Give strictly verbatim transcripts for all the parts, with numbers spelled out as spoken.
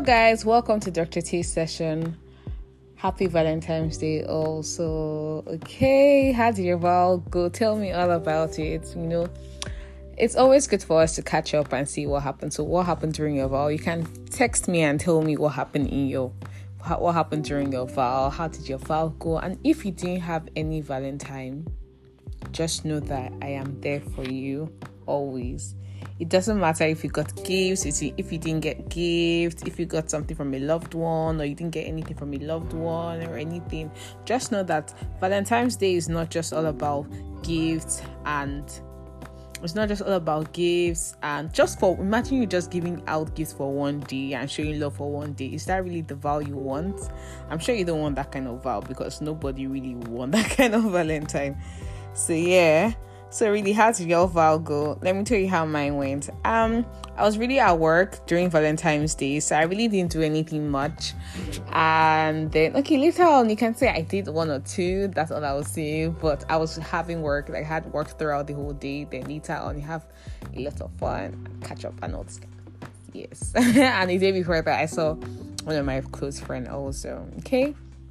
guys, welcome to Doctor T's session. Happy Valentine's Day also. Okay, how did your vow go? Tell me all about it. You know, it's always good for us to catch up and see what happened. So what happened during your vow? You can text me and tell me what happened in your what happened during your vow. How did your vow go? And if you didn't have any Valentine, just know that I am there for you always. It doesn't matter if you got gifts, if you didn't get gifts, if you got something from a loved one or you didn't get anything from a loved one or anything. Just know that Valentine's Day is not just all about gifts and it's not just all about gifts and just for, imagine you just giving out gifts for one day and showing love for one day. Is that really the vow you want? I'm sure you don't want that kind of vow because nobody really want that kind of Valentine. So yeah. So really, how did your vow go? Let me tell you how mine went. Um, I was really at work during Valentine's Day, so I really didn't do anything much. And then, okay, later on, you can say I did one or two. That's all I will say. But I was having work. Like, I had work throughout the whole day. Then later on, you have a lot of fun, catch up and all this. Yes. And the day before that, I saw one of my close friends also. Okay.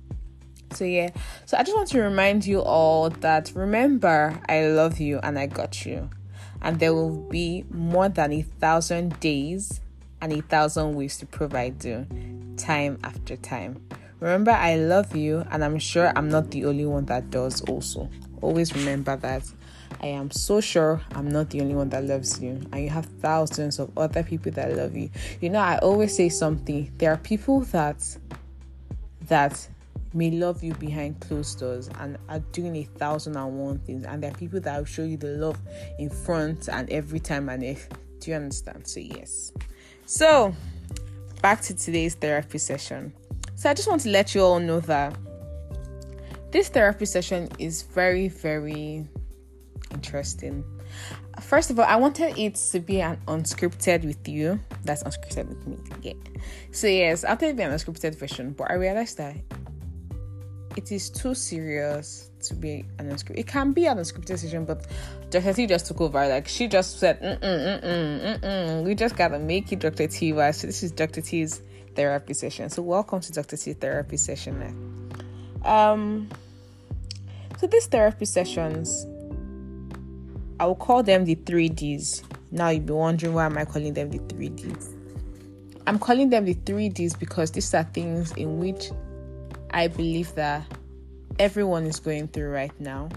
So yeah, so I just want to remind you all that remember, I love you and I got you. And there will be more than a thousand days and a thousand ways to provide you time after time. Remember, I love you and I'm sure I'm not the only one that does also. Always remember that. I am so sure I'm not the only one that loves you. And you have thousands of other people that love you. You know, I always say something. There are people that, that, may love you behind closed doors and are doing a thousand and one things, and there are people that will show you the love in front and every time and if. Do you understand? So yes. So back to today's therapy session. So I just want to let you all know that this therapy session is very, very interesting. First of all, I wanted it to be an unscripted with you. That's unscripted with me. Yeah. So yes, I wanted it to be an unscripted version, but I realized that it is too serious to be an unscripted. It can be an unscripted session, but Doctor T just took over. Like, she just said, mm-mm, mm-mm, mm-mm. We just gotta make it Doctor T. So this is Doctor T's therapy session. So welcome to Doctor T's therapy session. Um, so these therapy sessions, I will call them the three Ds. Now you'll be wondering, why am I calling them the three Ds? I'm calling them the three Ds because these are things in which I believe that everyone is going through right now.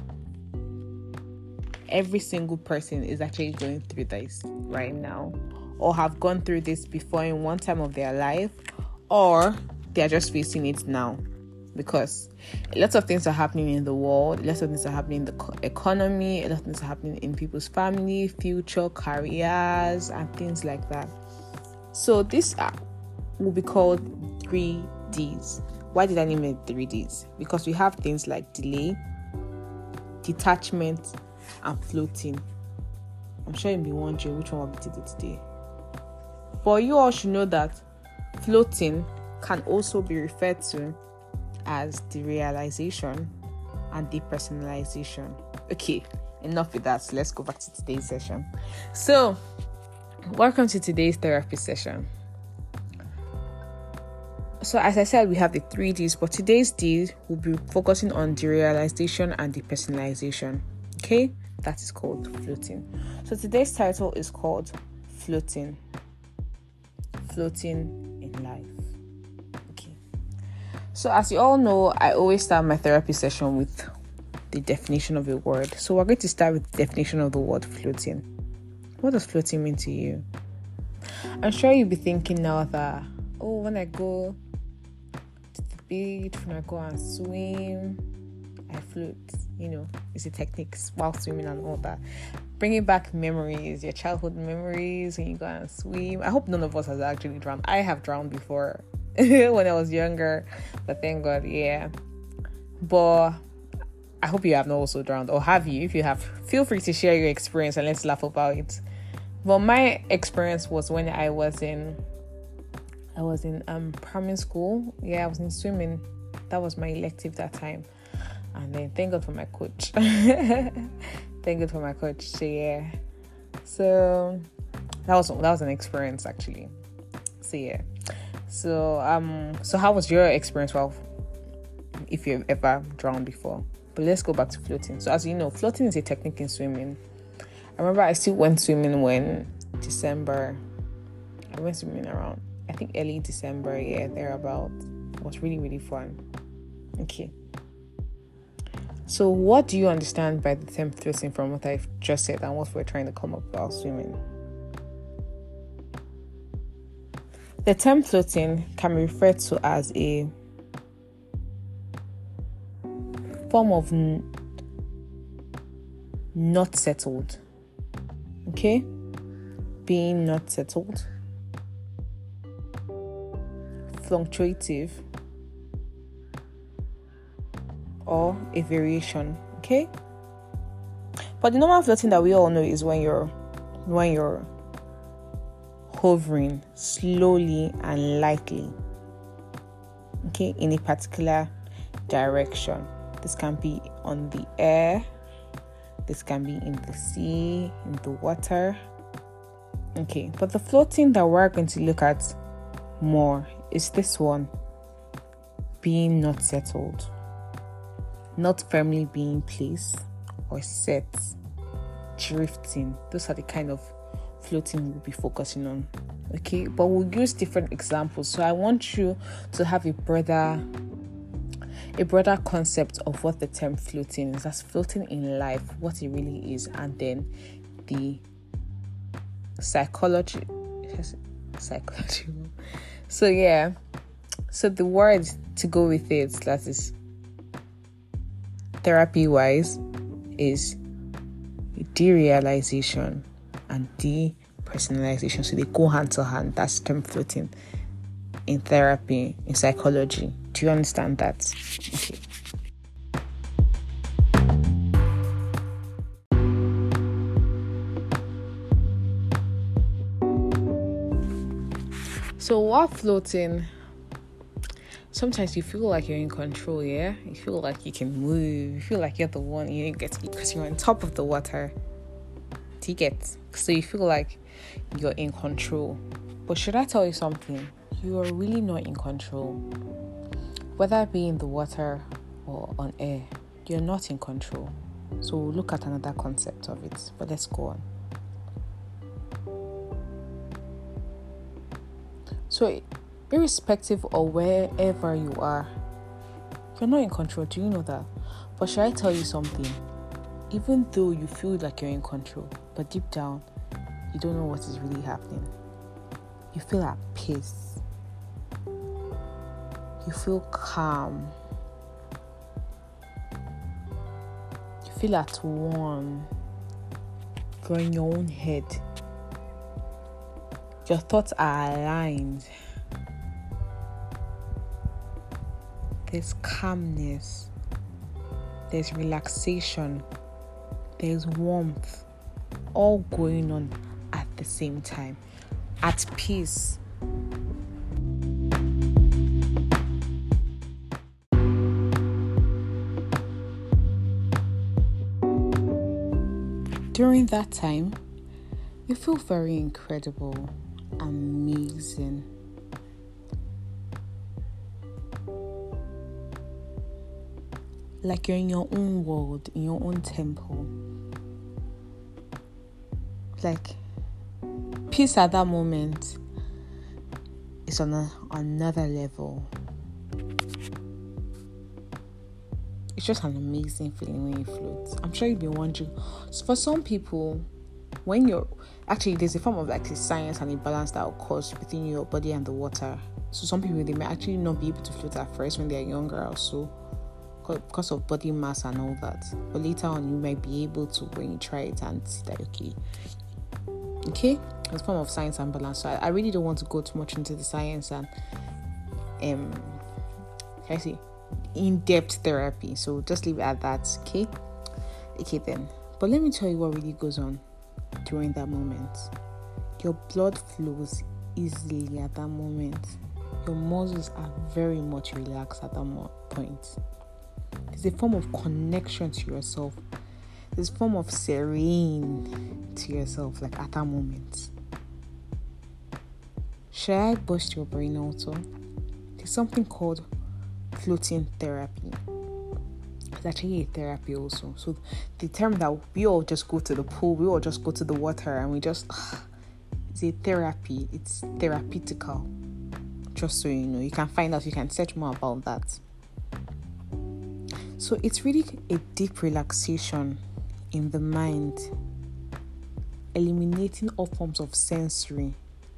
Every single person is actually going through this right now, or have gone through this before in one time of their life, or they're just facing it now. Because a lot of things are happening in the world, a lot of things are happening in the economy, a lot of things are happening in people's family, future, careers, and things like that. So this will be called three Ds. Why did I name it three Ds? Because we have things like delay, detachment, and floating. I'm sure you'll be wondering which one will be today. But you all should know that floating can also be referred to as derealization and depersonalization. Okay, enough with that. So let's go back to today's session. So, welcome to today's therapy session. So as I said, we have the three Ds, but today's D will be focusing on derealization and depersonalization. Okay, that is called floating. So today's title is called Floating. Floating in life. Okay. So as you all know, I always start my therapy session with the definition of a word. So we're going to start with the definition of the word floating. What does floating mean to you? I'm sure you'll be thinking now that, oh, when I go beach, when I go and swim, I float. You know, it's a technique while swimming and all that. Bringing back memories, your childhood memories when you go and swim. I hope none of us has actually drowned. I have drowned before when I was younger, but thank God, yeah. But I hope you have not also drowned, or have you? If you have, feel free to share your experience and let's laugh about it. But my experience was when I was in I was in um primary school. Yeah, I was in swimming. That was my elective that time. And then thank God for my coach. Thank God for my coach. So yeah. So that was that was an experience actually. So yeah. So um so how was your experience? Well, if you've ever drowned before. But let's go back to floating. So as you know, floating is a technique in swimming. I remember I still went swimming when December. I went swimming around, I think early December, yeah, thereabout. It was really, really fun. Okay. So what do you understand by the term floating from what I've just said and what we're trying to come up about swimming? The term floating can be referred to as a form of n- not settled. Okay? Being not settled. Fluctuative. Or a variation. Okay? But the normal floating that we all know is when you're when you're hovering slowly and lightly. Okay, in a particular direction. This can be on the air. This can be in the sea, in the water. Okay, but the floating that we're going to look at more is this one. Being not settled. Not firmly being placed or set. Drifting. Those are the kind of floating we'll be focusing on. Okay, but we'll use different examples. So I want you to have a broader a broader concept of what the term floating is. That's floating in life, what it really is, and then the psychology psychology. So yeah. So the word to go with it, that is therapy wise, is derealization and depersonalization. So they go hand to hand. That's term floating in therapy, in psychology. Do you understand that? Okay. So while floating, sometimes you feel like you're in control, yeah? You feel like you can move. You feel like you're the one, you get to, because you're on top of the water. Do you get? So you feel like you're in control. But should I tell you something? You are really not in control. Whether it be in the water or on air, you're not in control. So we'll look at another concept of it. But let's go on. So irrespective of wherever you are, you're not in control. Do you know that? But should I tell you something? Even though you feel like you're in control, but deep down, you don't know what is really happening. You feel at peace. You feel calm. You feel at one. You're in your own head. Your thoughts are aligned. There's calmness. There's relaxation. There's warmth. All going on at the same time. At peace. During that time, you feel very incredible, amazing. Like you're in your own world, in your own temple. Like peace at that moment is on a, another level. It's just an amazing feeling when you float. I'm sure you've been wondering. So for some people, when you're actually there's a form of like a science and a balance that occurs within your body and the water. So some people, they may actually not be able to float at first when they're younger or so, because of body mass and all that. But later on, you might be able to when you try it and see that okay, okay, it's a form of science and balance. So I, I really don't want to go too much into the science and um, can I say in-depth therapy. So just leave it at that. Okay, okay then. But let me tell you what really goes on during that moment. Your blood flows easily at that moment. Your muscles are very much relaxed at that mo- point. There's a form of connection to yourself. There's a form of serene to yourself, like at that moment. should I bust your brain also? There's something called floating therapy. It's actually a therapy also. So the term that we all just go to the pool, we all just go to the water and we just, ugh, it's a therapy. It's therapeutical. Just so you know, you can find out, you can search more about that. So it's really a deep relaxation in the mind, eliminating all forms of sensory,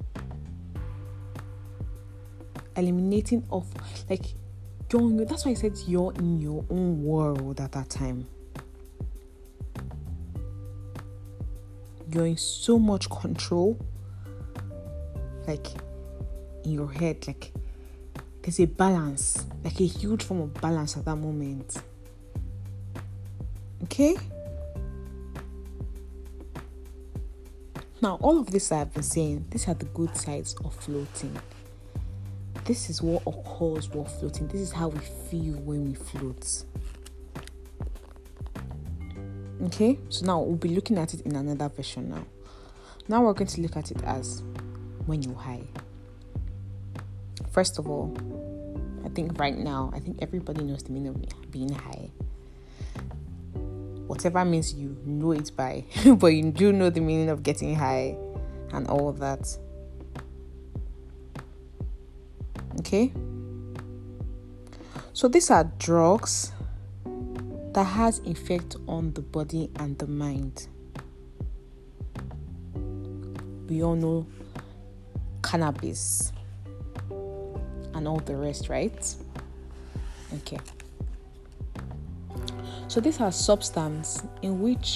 eliminating of like you're, that's why I said you're in your own world at that time. You're in so much control, like in your head, like there's a balance, like a huge form of balance at that moment. Okay? Now, all of this I've been saying, these are the good sides of floating. This is what occurs while floating. This is how we feel when we float. Okay? So now we'll be looking at it in another version now. Now we're going to look at it as when you're high. First of all, I think right now, I think everybody knows the meaning of being high. Whatever means you know it by, but you do know the meaning of getting high and all of that. Okay? So these are drugs that has effect on the body and the mind. We all know cannabis and all the rest, right? Okay. So these are substances in which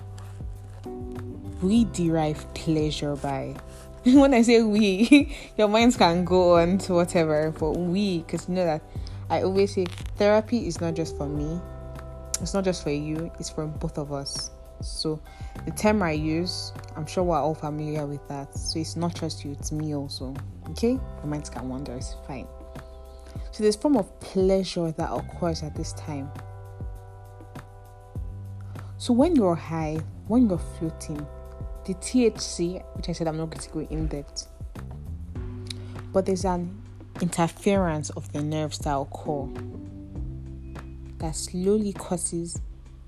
we derive pleasure by. When I say we, your minds can go on to whatever, but we, because you know that I always say therapy is not just for me, it's not just for you, it's for both of us. So the term I use, I'm sure we're all familiar with that. So it's not just you, it's me also. Okay? Your minds can wander, it's fine. So there's a form of pleasure that occurs at this time. So when you're high, when you're floating, the T H C, which I said I'm not going to go in depth, but there's an interference of the nerves that occur that slowly causes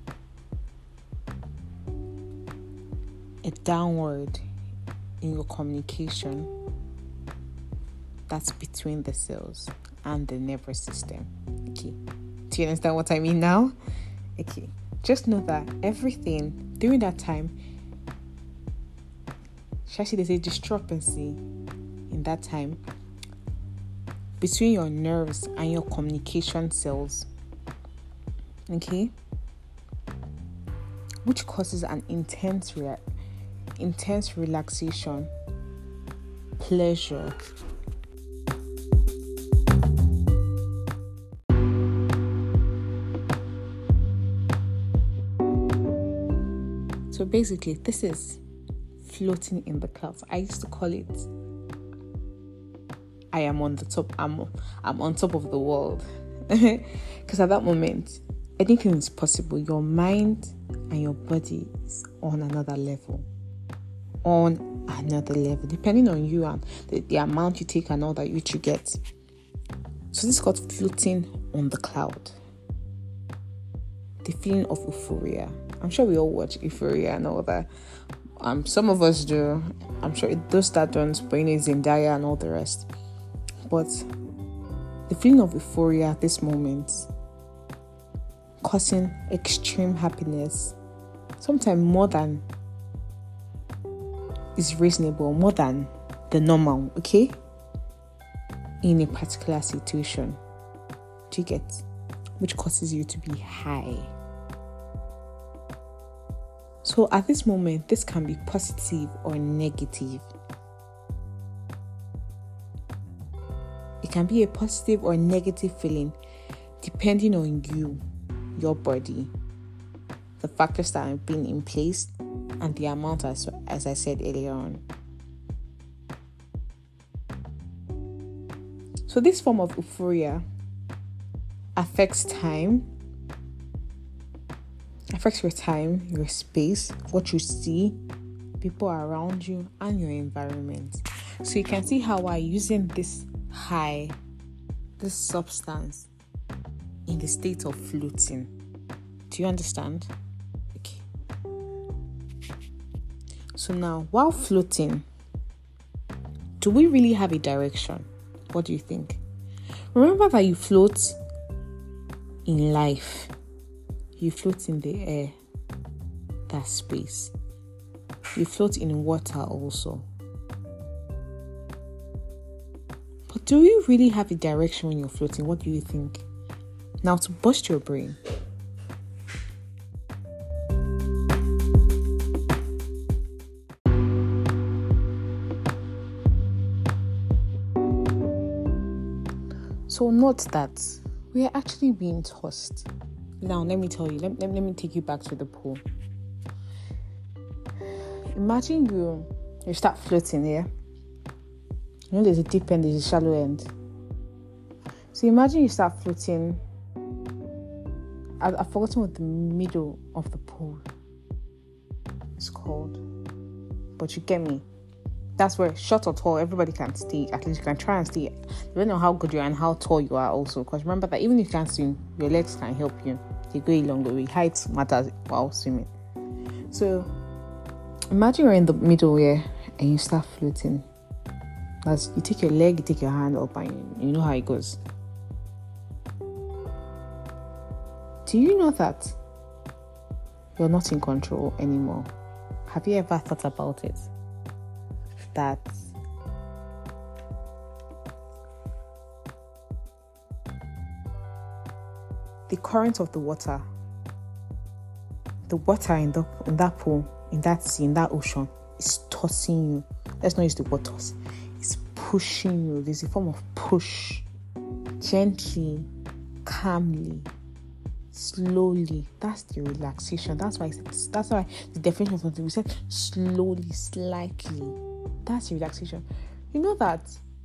a downward in your communication that's between the cells and the nervous system. Okay, do you understand what I mean now? Okay, just know that everything during that time, actually there's a discrepancy in that time between your nerves and your communication cells. Okay, which causes an intense rea- intense relaxation, pleasure. So basically, this is floating in the clouds. I used to call it I am on the top, I'm, I'm on top of the world. Because at that moment, anything is possible. Your mind and your body is on another level. On another level. Depending on you and the, the amount you take and all that which you get. So this is called floating on the cloud. The feeling of euphoria. I'm sure we all watch Euphoria and all that. Um, some of us do. I'm sure it does that ones, but you know, Zendaya and all the rest. But the feeling of euphoria at this moment, causing extreme happiness, sometimes more than is reasonable, more than the normal, okay? In a particular situation. Do you get? Which causes you to be high. So at this moment, this can be positive or negative. It can be a positive or negative feeling depending on you, your body, the factors that have been in place, and the amount as, as I said earlier on. So this form of euphoria affects time, affects your time, your space, what you see, people around you, and your environment. So you can see how we're using this high, this substance in the state of floating. Do you understand? Okay. So now, while floating, do we really have a direction? What do you think? Remember that you float in life. You float in the air. That's space. You float in water also. But do you really have a direction when you're floating? What do you think? Now, to bust your brain. So note that we are actually being tossed. Now, let me tell you, let, let, let me take you back to the pool. Imagine you, you start floating here. You know there's a deep end, there's a shallow end. So imagine you start floating. I, I've forgotten what the middle of the pool is called. But you get me. That's where, short or tall, everybody can stay. At least you can try and stay. Depending on how good you are and how tall you are also. Because remember that even if you can't swim, your legs can help you. They go a long way. Height matters while swimming. So imagine you're in the middle here and you start floating. That's, you take your leg, you take your hand up, and you, you know how it goes. Do you know that you're not in control anymore? Have you ever thought about it? That the current of the water, the water in the in that pool, in that sea, in that ocean, is tossing you. Let's not use the word toss. It's pushing you. There's a form of push, gently, calmly, slowly. That's the relaxation. That's why it's, that's why the definition of something we said slowly, slightly. That's the relaxation. You know that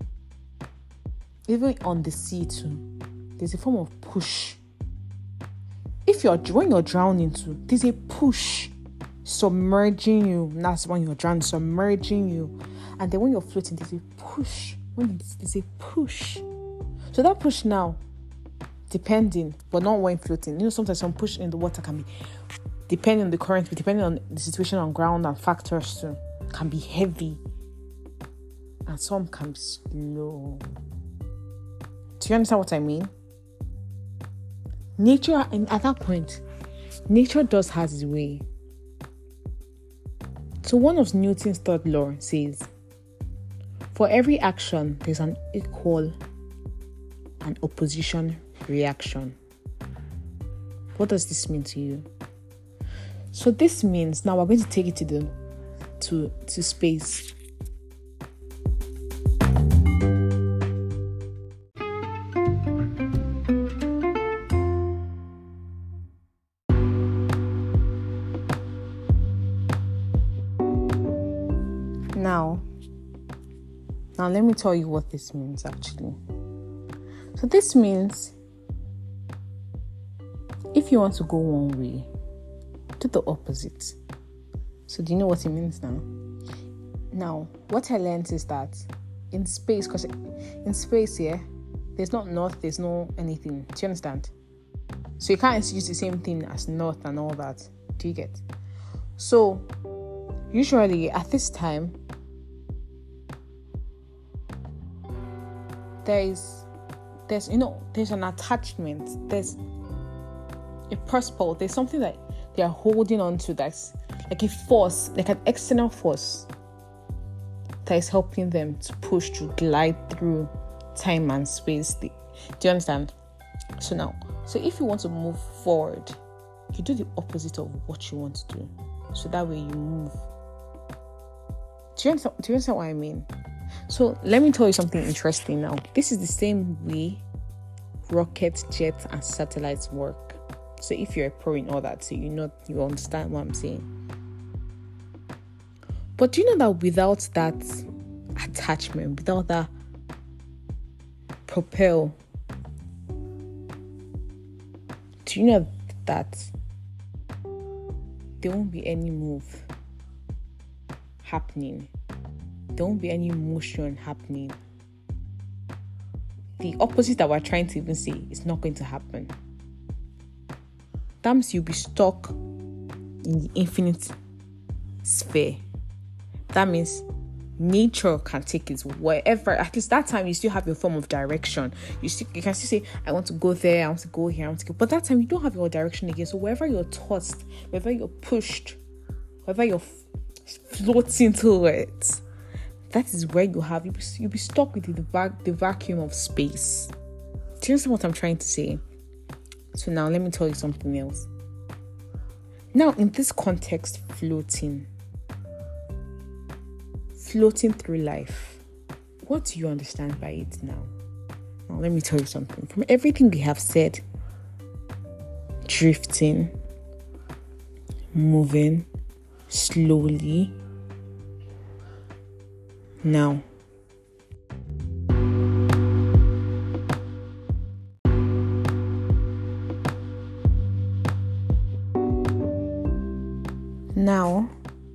even on the sea too, there's a form of push. If you're when you're drowning too, there's a push submerging you. That's when you're drowning, submerging you. And then when you're floating, there's a push. When there's a push. So that push now, depending, but not when floating. You know, sometimes some push in the water can be, depending on the current, depending on the situation on ground and factors too, can be heavy. And some can be slow. Do you understand what I mean? Nature, and at that point, nature does has its way. So one of Newton's third law says, for every action, there's an equal and opposition reaction. What does this mean to you? So this means, now we're going to take it to the to to space. Now, now let me tell you what this means actually. So this means if you want to go one way, do the opposite. So do you know what it means now? Now, what I learned is that in space, because in space here, there's not north, there's no anything. Do you understand? So you can't use the same thing as north and all that. Do you get? So usually at this time, there's there's you know there's an attachment, there's a principle, there's something that they are holding on to that's like a force, like an external force that is helping them to push, to glide through time and space. Do you understand? So now, so if you want to move forward, you do the opposite of what you want to do. So that way you move. Do you understand, do you understand what I mean? So let me tell you something interesting now. This is the same way rockets, jets, and satellites work. So if you're a pro in all that, so you know, you understand what I'm saying. But do you know that without that attachment, without that propel, do you know that there won't be any move happening? there won't be any motion happening. The opposite that we're trying to even say is not going to happen. That means you'll be stuck in the infinite sphere. That means nature can take it wherever. At least that time you still have your form of direction. You still you can still say, I want to go there, I want to go here, I want to go. But that time you don't have your direction again. So wherever you're tossed, wherever you're pushed, wherever you're floating towards, that is where you have you'll be, you'll be stuck with the, vac- the vacuum of space. Do you understand what I'm trying to say? So now let me tell you something else. Now in this context, floating. Floating through life. What do you understand by it now? Now let me tell you something. From everything we have said, drifting, moving slowly. Now, now,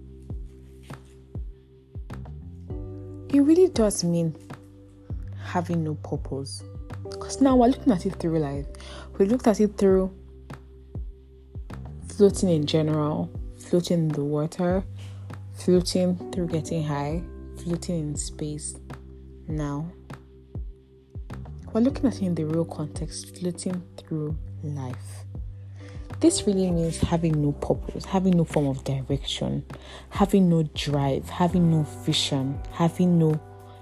it really does mean having no purpose. Because now we're looking at it through life. We looked at it through floating in general, floating in the water, floating through getting high, floating in space. Now, we're looking at it in the real context, floating through life. This really means having no purpose, having no form of direction, having no drive, having no vision, having no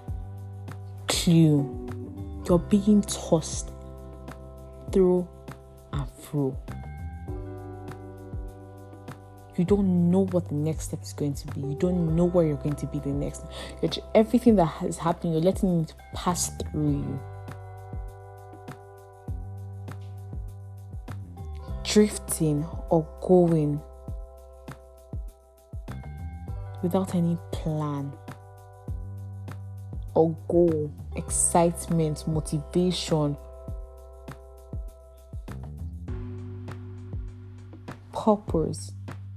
clue. You're being tossed through and through. You don't know what the next step is going to be. You don't know where you're going to be the next. You're just, everything that is happening, you're letting it pass through you. Drifting or going without any plan or goal, excitement, motivation, purpose.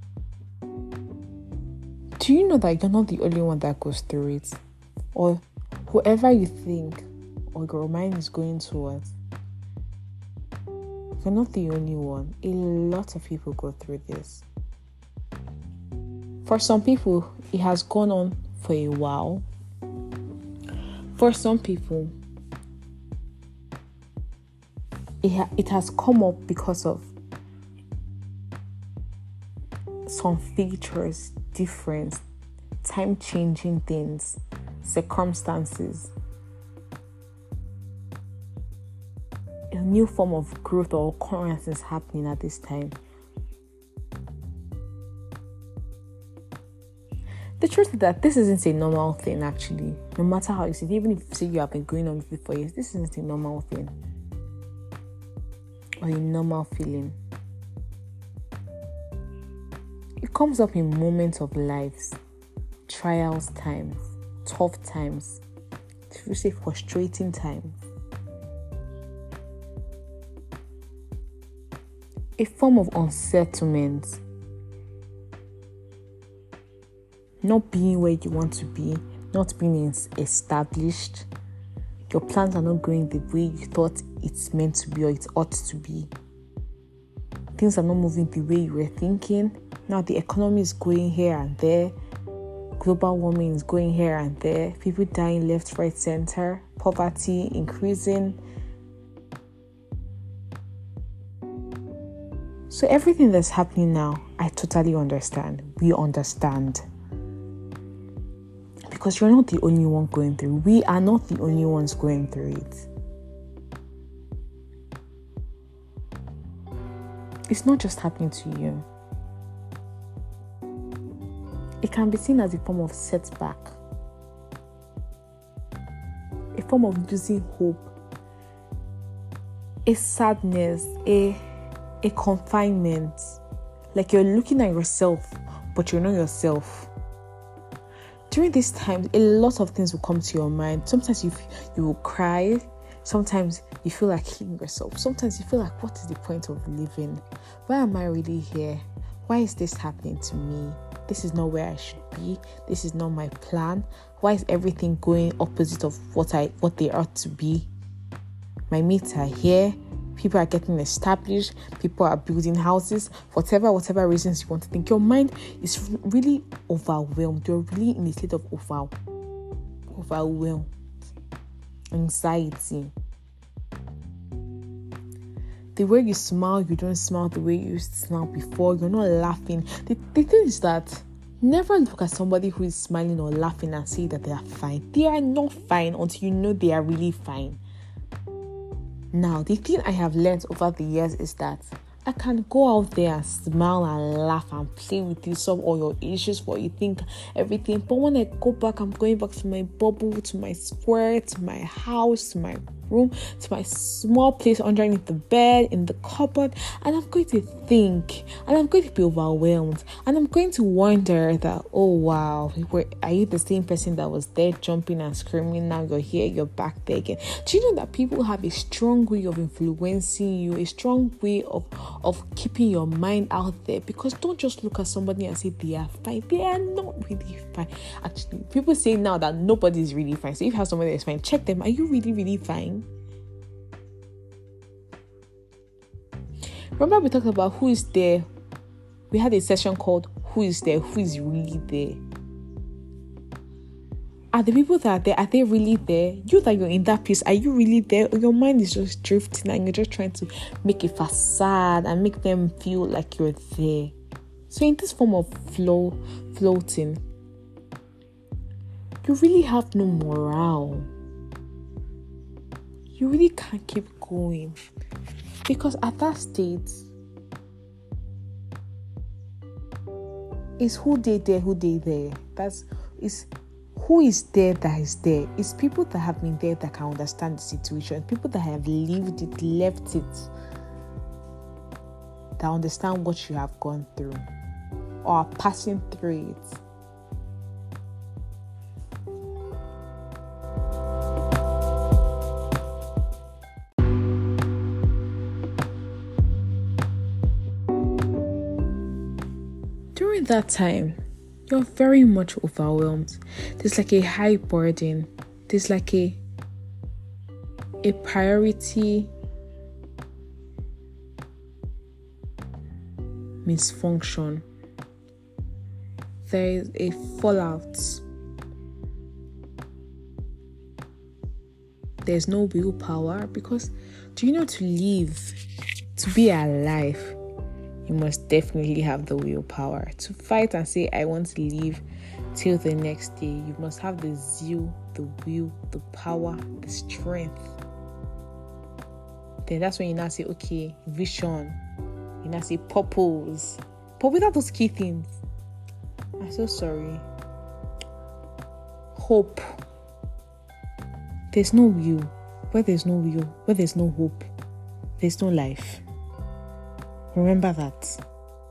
Do you know that you're not the only one that goes through it? Or whoever you think or your mind is going towards, you're not the only one. A lot of people go through this. For some people, it has gone on for a while. For some people, it, ha- it has come up because of some features, difference, time-changing things, circumstances, a new form of growth or occurrence is happening at this time. The truth is that this isn't a normal thing, actually. No matter how you see it, even if you say you have been going on with it for years, this isn't a normal thing or a normal feeling. It comes up in moments of lives, trials times, tough times, to say frustrating times. A form of unsettlement, not being where you want to be, not being established. Your plans are not going the way you thought it's meant to be or it ought to be. Things are not moving the way you were thinking. Now the economy is going here and there. Global warming is going here and there. People dying left, right, center. Poverty increasing. So everything that's happening now, I totally understand. We understand. Because you're not the only one going through. We are not the only ones going through it. It's not just happening to you. It can be seen as a form of setback, a form of losing hope, a sadness, a, a confinement. Like you're looking at yourself, but you're not yourself. During these times, a lot of things will come to your mind. Sometimes you you will cry. Sometimes you feel like killing yourself. Sometimes you feel like, what is the point of living? Why am I really here? Why is this happening to me? This is not where I should be. This is not my plan. Why is everything going opposite of what I what they ought to be? My mates are here. People are getting established. People are building houses. Whatever, whatever reasons you want to think. Your mind is really overwhelmed. You're really in a state of over, overwhelmed. Anxiety. The way you smile, you don't smile the way you used to smile before. You're not laughing. The, the thing is that never look at somebody who is smiling or laughing and say that they are fine. They are not fine until you know they are really fine. Now, the thing I have learned over the years is that I can go out there and smile and laugh and play with you, solve all your issues, what you think, everything. But when I go back, I'm going back to my bubble, to my square, to my house, to my room, to my small place underneath the bed, in the cupboard, and I'm going to think, and I'm going to be overwhelmed, and I'm going to wonder that, oh wow, were, are you the same person that was there jumping and screaming? Now you're here, you're back there again. Do you know that people have a strong way of influencing you, a strong way of of keeping your mind out there? Because don't just look at somebody and say they are fine. They are not really fine. Actually, people say now that nobody is really fine. So if you have somebody that's fine, check them. Are you really, really fine? Remember we talked about who is there. We had a session called Who is There? Who is really there? Are the people that are there, are they really there? You that you're in that place, are you really there? Or your mind is just drifting and you're just trying to make a facade and make them feel like you're there. So in this form of flow, floating, you really have no morale. You really can't keep going. Because at that state, it's who they there, who they there. That's is who is there that is there. It's people that have been there that can understand the situation. People that have lived it, left it, that understand what you have gone through or are passing through it. During that time, you're very much overwhelmed. There's like a high burden. There's like a a priority misfunction. There is a fallout. There's no willpower because do you know to live, to be alive, you must definitely have the willpower to fight and say, I want to live till the next day. You must have the zeal, the will, the power, the strength. Then that's when you now say, okay, vision. You now say purpose. But without those key things, I'm so sorry. Hope. There's no will. Where there's no will, where there's no hope, there's no life. Remember that.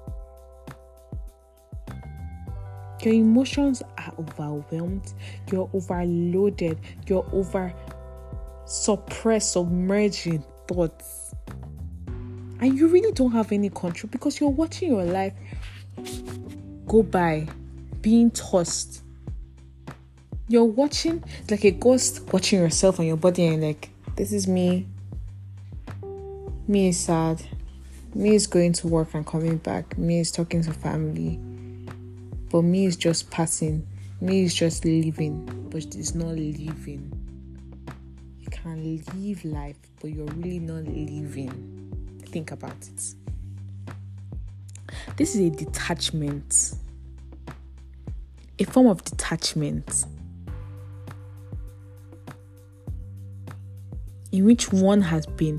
Your emotions are overwhelmed. You're overloaded. You're over suppressed, submerged in thoughts. And you really don't have any control because you're watching your life go by, being tossed. You're watching, it's like a ghost watching yourself and your body and like, this is me. Me is sad. Me is going to work and coming back. Me is talking to family. But me is just passing. Me is just living. But it's not living. You can live life, but you're really not living. Think about it. This is a detachment. A form of detachment. In which one has been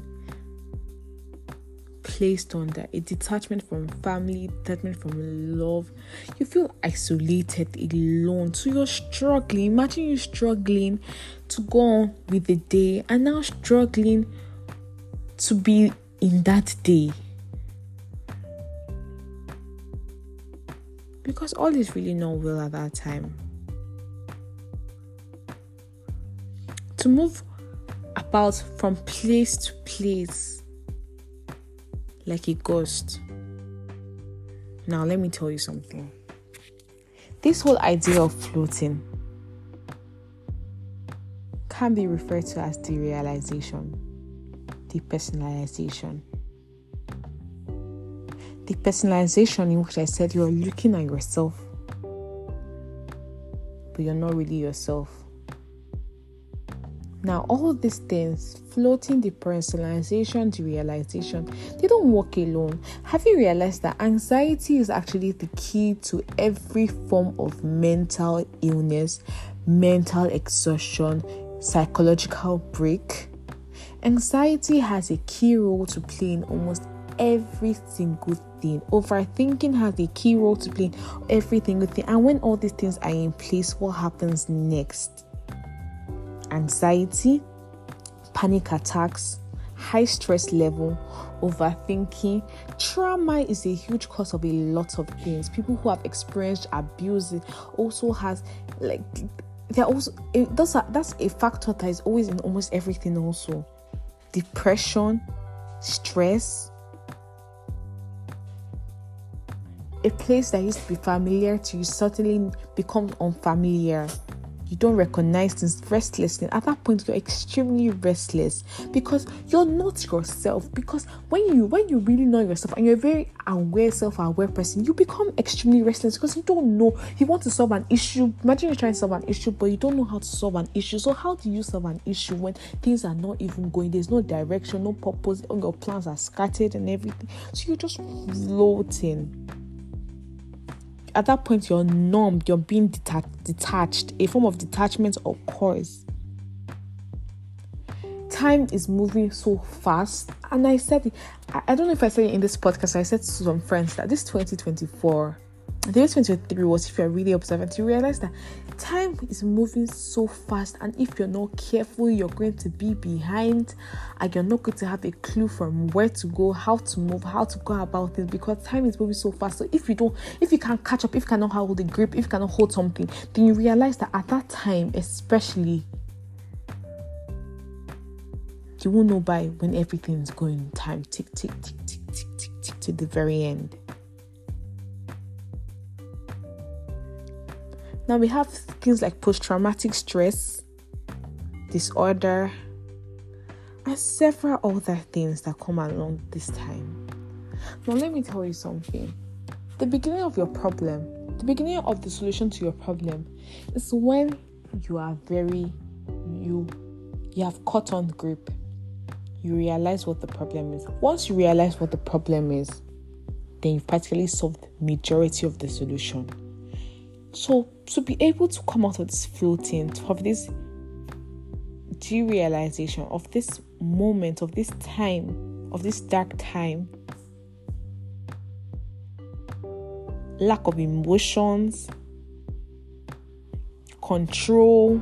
placed under a detachment from family, detachment from love. You feel isolated, alone. So you're struggling. Imagine you struggling to go on with the day and now struggling to be in that day. Because all is really not well at that time. To move about from place to place like a ghost. Now let me tell you something. This whole idea of floating can be referred to as derealization, depersonalization. Depersonalization, in which I said you're looking at yourself, but you're not really yourself. Now, all these things, floating, depersonalization, derealization, they don't work alone. Have you realized that anxiety is actually the key to every form of mental illness, mental exhaustion, psychological break? Anxiety has a key role to play in almost every single thing. Overthinking has a key role to play in every single thing. And when all these things are in place, what happens next? Anxiety, panic attacks, high stress level, overthinking. Trauma is a huge cause of a lot of things. People who have experienced abuse also has like they're also it, that's a, that's a factor that is always in almost everything. Also, depression, stress. A place that used to be familiar to you suddenly becomes unfamiliar. You don't recognize this restlessness. At that point, you're extremely restless because you're not yourself. Because when you when you really know yourself and you're a very aware, self-aware person, you become extremely restless because you don't know. You want to solve an issue. Imagine you're trying to solve an issue, but you don't know how to solve an issue. So how do you solve an issue when things are not even going? There's no direction, no purpose. All your plans are scattered and everything. So you're just floating. At that point, you're numb, you're being deta- detached. A form of detachment occurs. Time is moving so fast. And I said, I, I don't know if I said it in this podcast, I said to some friends that this twenty twenty-four, the year twenty twenty-three was, if you're really observant, you realize that time is moving so fast. And if you're not careful, you're going to be behind. And you're not going to have a clue from where to go, how to move, how to go about it, because time is moving so fast. So if you don't, if you can't catch up, if you cannot hold a grip, if you cannot hold something, then you realize that at that time, especially, you won't know by when everything is going time, tick, tick, tick, tick, tick, tick, tick, to the very end. Now we have things like post-traumatic stress disorder and several other things that come along this time. Now let me tell you something. The beginning of your problem, the beginning of the solution to your problem is when you are very, you, you have caught on grip. You realize what the problem is. Once you realize what the problem is, then you've practically solved the majority of the solution. So to be able to come out of this floating, to have this derealization of this moment, of this time, of this dark time, lack of emotions, control,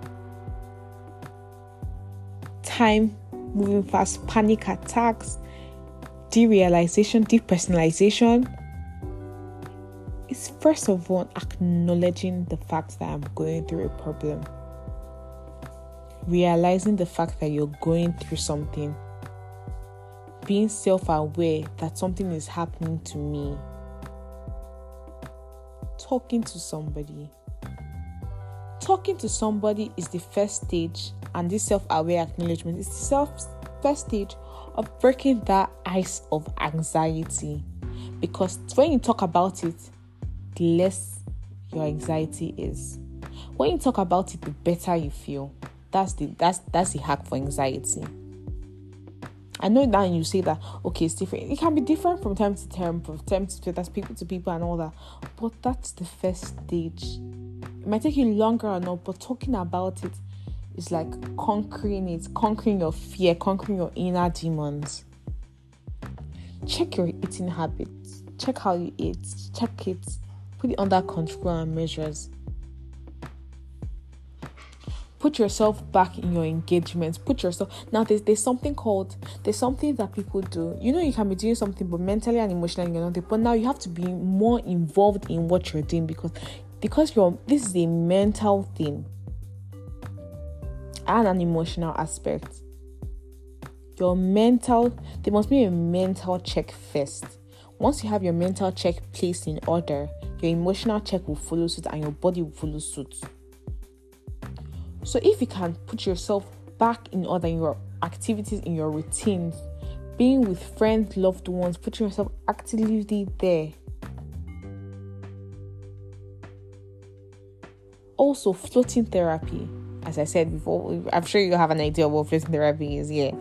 time moving fast, panic attacks, derealization, depersonalization, is first of all acknowledging the fact that I'm going through a problem. Realizing the fact that you're going through something. Being self-aware that something is happening to me. Talking to somebody. Talking to somebody is the first stage, and this self-aware acknowledgement is the self first stage of breaking that ice of anxiety. Because when you talk about it, the less your anxiety is. When you talk about it, the better you feel. That's the that's that's the hack for anxiety. I know that you say that, okay, it's different. It can be different from time to time, from time to time, that's people to people and all that. But that's the first stage. It might take you longer or not, but talking about it is like conquering it, conquering your fear, conquering your inner demons. Check your eating habits. Check how you eat. Check it. Put it under control and measures. Put yourself back in your engagements. Put yourself... Now, there's, there's something called... There's something that people do. You know, you can be doing something, but mentally and emotionally, you're not there. But now you have to be more involved in what you're doing because, because you're... This is a mental thing. And an emotional aspect. Your mental... There must be a mental check first. Once you have your mental check placed in order, your emotional check will follow suit and your body will follow suit. So if you can put yourself back in order in your activities, in your routines, being with friends, loved ones, putting yourself actively there. Also, floating therapy. As I said before, I'm sure you have an idea of what floating therapy is. Yeah.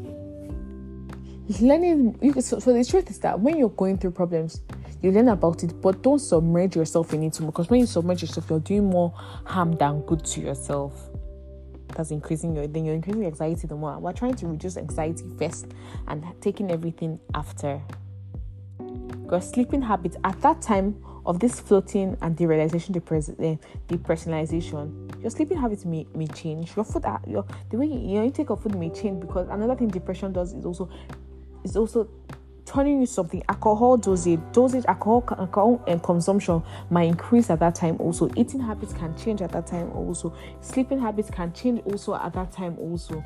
Learning, you, so, so the truth is that when you're going through problems, you learn about it, but don't submerge yourself in it too much, because when you submerge yourself, you're doing more harm than good to yourself. That's increasing your, then you're increasing your anxiety the more. We're trying to reduce anxiety first and taking everything after. Because sleeping habits, at that time of this floating and derealization, the depersonalization, your sleeping habits may, may change. Your food, your the way you, your intake of food may change, because another thing depression does is also is also turning you something. Alcohol dosage, dosage, alcohol, alcohol and consumption might increase at that time also. Eating habits can change at that time also. Sleeping habits can change also at that time also.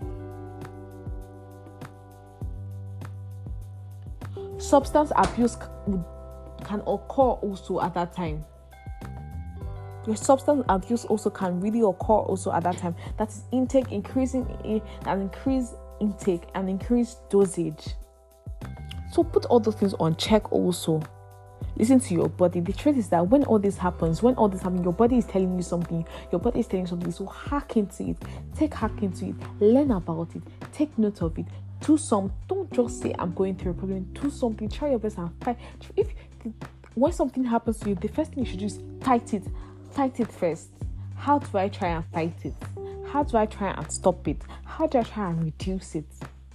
Substance abuse can occur also at that time. Your substance abuse also can really occur also at that time. That is intake, increasing in, and increased intake and increased dosage. So put all those things on check also. Listen to your body. The truth is that when all this happens, when all this happens, your body is telling you something. Your body is telling you something. So hack into it. Take hack into it. Learn about it. Take note of it. Do some. Don't just say I'm going through a problem. Do something. Try your best and fight. If when something happens to you, the first thing you should do is fight it. Fight it first. How do I try and fight it? How do I try and stop it? How do I try and reduce it?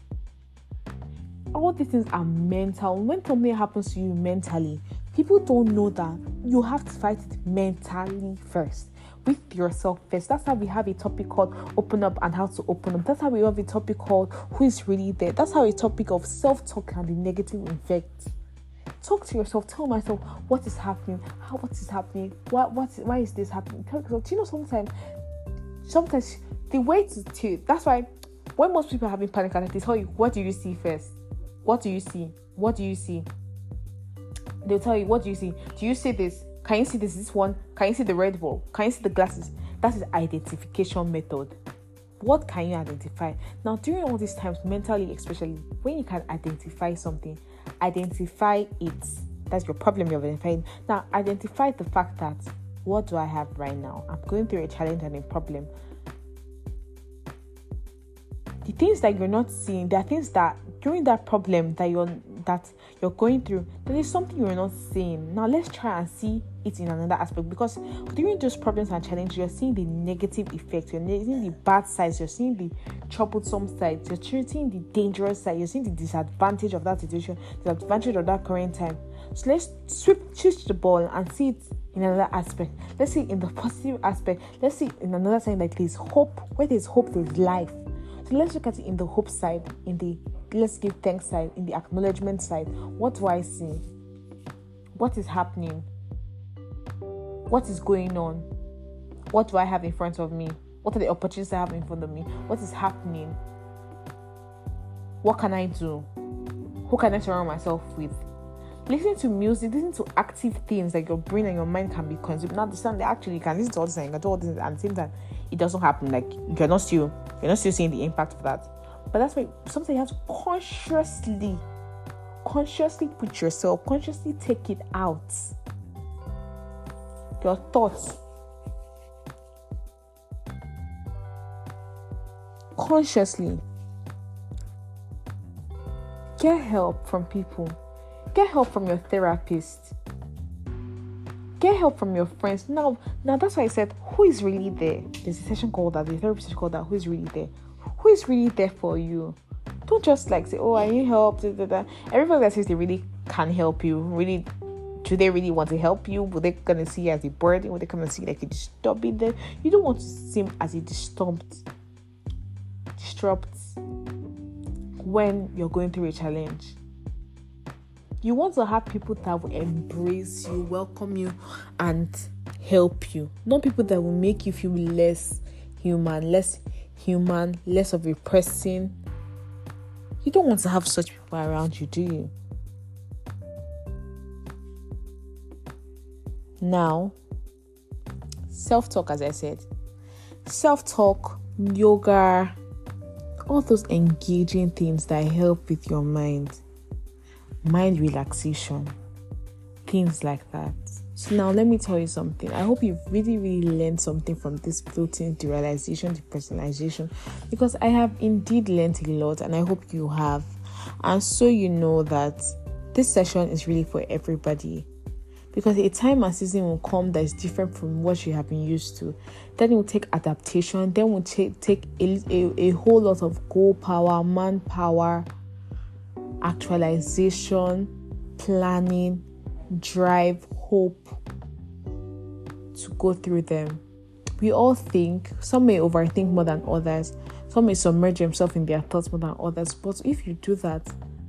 All these things are mental. When something happens to you mentally, people don't know that you have to fight it mentally first, with yourself first. That's how we have a topic called open up and how to open up. That's how we have a topic called who is really there. That's how a topic of self-talk and the negative effects. Talk to yourself. Tell myself what is happening. How what is happening? Why what why is this happening? Tell yourself. Do you know sometimes sometimes the way to, to that's why when most people are having panic attacks, they tell you, what do you see first? What do you see? What do you see? They'll tell you, what do you see? Do you see this? Can you see this? This one? Can you see the red ball? Can you see the glasses? That is identification method. What can you identify? Now, during all these times, mentally especially, when you can identify something, identify it. That's your problem you're identifying. Now, identify the fact that, what do I have right now? I'm going through a challenge and a problem. The things that you're not seeing, there are things that during that problem that you're that you're going through, there is something you're not seeing. Now let's try and see it in another aspect, because during those problems and challenges, you're seeing the negative effects, you're seeing the bad sides, you're seeing the troublesome sides, you're seeing the dangerous side, you're seeing the disadvantage of that situation, the advantage of that current time. So let's switch, switch the ball and see it in another aspect. Let's see it in the positive aspect. Let's see it in another side, like there's hope. Where there's hope, there's life. So let's look at it in the hope side, in the let's give thanks side, in the acknowledgement side. What do I see? What is happening? What is going on? What do I have in front of me? What are the opportunities I have in front of me? What is happening? What can I do? Who can I surround myself with? Listen to music, listen to active things that your brain and your mind can be consumed. Now, understand that actually you can listen to all this and you can do all this, and at the same time, it doesn't happen. Like you're not still, you're not still seeing the impact of that. But that's why sometimes you have to consciously, consciously put yourself, consciously take it out. Your thoughts. Consciously. Get help from people. Get help from your therapist. Get help from your friends. Now, now that's why I said, who is really there? There's a session called that, the therapist is called that, who is really there? Who is really there for you? Don't just like say, oh, I need help. Da, da, da. Everybody that says they really can help you, really, do they really want to help you? Will they gonna see you as a burden? Will they come and see like a disturbing them? You don't want to seem as a disturbed, disrupt when you're going through a challenge. You want to have people that will embrace you, welcome you, and help you. Not people that will make you feel less human, less human, less of a person. You don't want to have such people around you, do you? Now, self-talk, as I said, self-talk, yoga, all those engaging things that help with your mind, mind relaxation, things like that. So now let me tell you something. I hope you've really, really learned something from this floating to realization to personalization, because I have indeed learned a lot, and I hope you have. And so you know that this session is really for everybody, because a time and season will come that is different from what you have been used to. Then it will take adaptation. Then will take take a, a, a whole lot of goal power, manpower, actualization, planning, drive, hope to go through them. We all think. Some may overthink more than others. Some may submerge themselves in their thoughts more than others. But if you do that,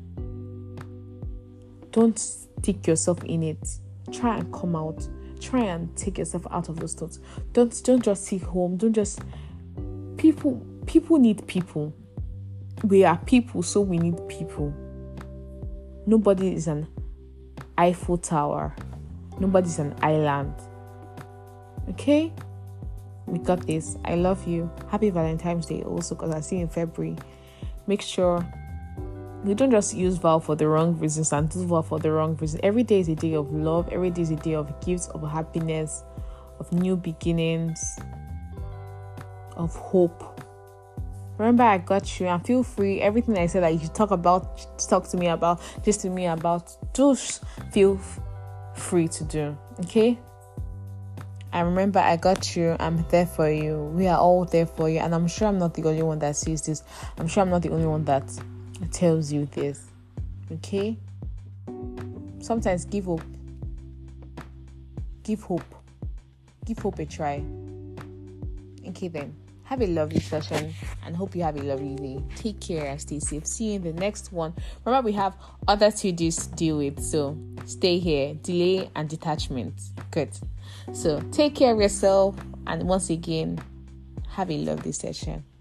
don't stick yourself in it. Try and come out. Try and take yourself out of those thoughts. Don't don't just sit home. Don't just people people need people. We are people, so we need people. Nobody is an Eiffel Tower. Nobody's an island. Okay? We got this. I love you. Happy Valentine's Day also, because I see you in February. Make sure you don't just use vow for the wrong reasons and do vow for the wrong reason. Every day is a day of love. Every day is a day of gifts, of happiness, of new beginnings, of hope. Remember, I got you, and feel free. Everything I said that you should talk about, talk to me about, just to me about, just feel free to do. Okay? And remember, I got you. I'm there for you. We are all there for you. And I'm sure I'm not the only one that sees this. I'm sure I'm not the only one that tells you this. Okay? Sometimes give hope. Give hope. Give hope a try. Okay then. Have a lovely session and hope you have a lovely day. Take care and stay safe. See you in the next one. Remember, we have other to-dos to deal with. So stay here. Delay and detachment. Good. So take care of yourself. And once again, have a lovely session.